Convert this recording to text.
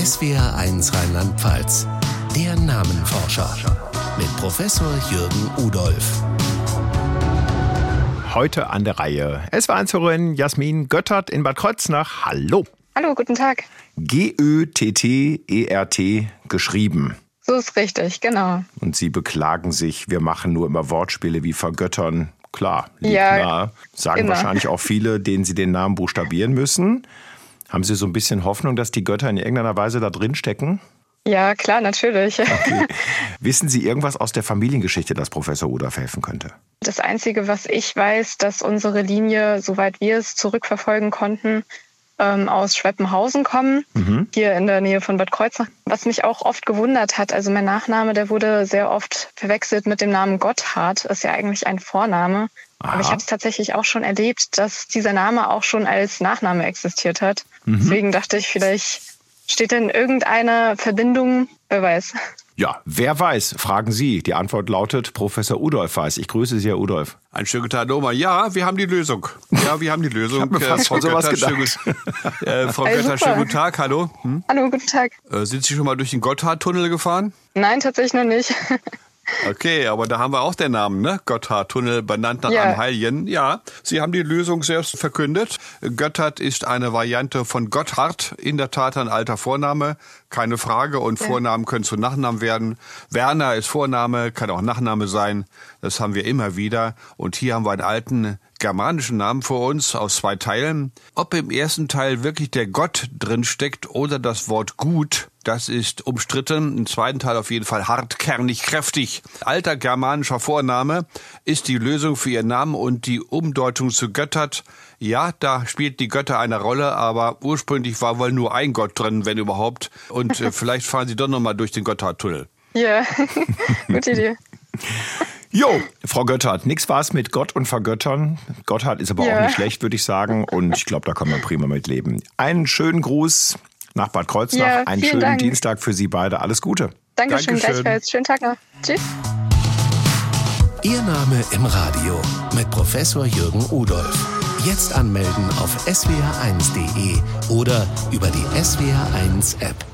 SWR1 Rheinland-Pfalz. Der Namenforscher mit Professor Jürgen Udolph. Heute an der Reihe SWR1-Hörerin Jasmin Göttert in Bad Kreuznach. Hallo. Hallo, guten Tag. G-Ö-T-T-E-R-T geschrieben. So ist richtig, genau. Und Sie beklagen sich, wir machen nur immer Wortspiele wie vergöttern. Klar, liegt nah. Sagen wahrscheinlich auch viele, denen Sie den Namen buchstabieren müssen. Haben Sie so ein bisschen Hoffnung, dass die Götter in irgendeiner Weise da drin stecken? Ja, klar, natürlich. Okay. Wissen Sie irgendwas aus der Familiengeschichte, das Professor Udolph helfen könnte? Das Einzige, was ich weiß, dass unsere Linie, soweit wir es zurückverfolgen konnten, aus Schweppenhausen kommen, hier in der Nähe von Bad Kreuznach. Was mich auch oft gewundert hat, also mein Nachname, der wurde sehr oft verwechselt mit dem Namen Gotthard, ist ja eigentlich ein Vorname. Aha. Aber ich habe es tatsächlich auch schon erlebt, dass dieser Name auch schon als Nachname existiert hat. Deswegen dachte ich, vielleicht steht denn irgendeine Verbindung, wer weiß. Ja, wer weiß, fragen Sie. Die Antwort lautet, Professor Udolph weiß. Ich grüße Sie, Herr Udolph. Einen schönen guten Tag, Noma. Ja, wir haben die Lösung. Ja, wir haben die Lösung. Ich habe mir fast schon sowas gedacht. Frau Göttert, schönen guten Tag, hallo. Hallo, guten Tag. Sind Sie schon mal durch den Gotthardtunnel gefahren? Nein, tatsächlich noch nicht. Okay, aber da haben wir auch den Namen, ne? Gotthardtunnel, benannt nach einem Heiligen. Ja, Sie haben die Lösung selbst verkündet. Göttert ist eine Variante von Gotthard, in der Tat ein alter Vorname, keine Frage. Und Vornamen können zu Nachnamen werden. Werner ist Vorname, kann auch Nachname sein. Das haben wir immer wieder. Und hier haben wir einen alten germanischen Namen vor uns aus 2 Teilen. Ob im ersten Teil wirklich der Gott drin steckt oder das Wort gut, das ist umstritten. Im zweiten Teil auf jeden Fall hart, kernig, kräftig. Alter germanischer Vorname ist die Lösung für ihren Namen und die Umdeutung zu Göttert. Ja, da spielt die Götter eine Rolle, aber ursprünglich war wohl nur ein Gott drin, wenn überhaupt. Und vielleicht fahren Sie doch nochmal durch den Gotthardtunnel. Ja, gute Idee. Jo, Frau Göttert, nix war's mit Gott und Vergöttern. Gotthard ist aber auch nicht schlecht, würde ich sagen. Und ich glaube, da kann man prima mit leben. Einen schönen Gruß nach Bad Kreuznach. Ja, einen schönen Dank. Dienstag für Sie beide. Alles Gute. Dankeschön, gleichfalls. Schönen Tag noch. Tschüss. Ihr Name im Radio mit Professor Jürgen Udolph. Jetzt anmelden auf swr1.de oder über die SWR1 App.